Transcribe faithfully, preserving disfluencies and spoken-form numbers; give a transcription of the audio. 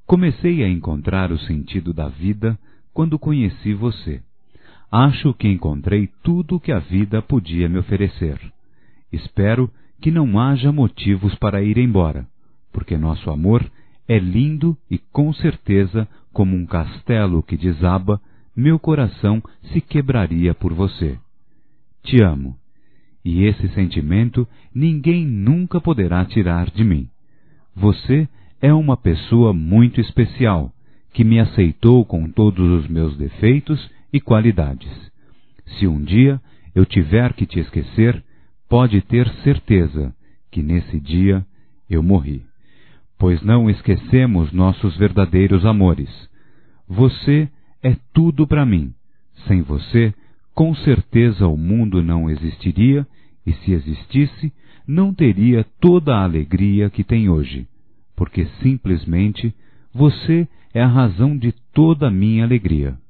Comecei a encontrar o sentido da vida quando conheci você. Acho que encontrei tudo o que a vida podia me oferecer. Espero que não haja motivos para ir embora, porque nosso amor é lindo e, com certeza, como um castelo que desaba, meu coração se quebraria por você. Te amo, e esse sentimento ninguém nunca poderá tirar de mim. Você é uma pessoa muito especial, que me aceitou com todos os meus defeitos e qualidades. Se um dia eu tiver que te esquecer, pode ter certeza que nesse dia eu morri. Pois não esquecemos nossos verdadeiros amores. Você é tudo para mim. Sem você, com certeza o mundo não existiria, e se existisse, não teria toda a alegria que tem hoje, porque simplesmente você é a razão de toda a minha alegria.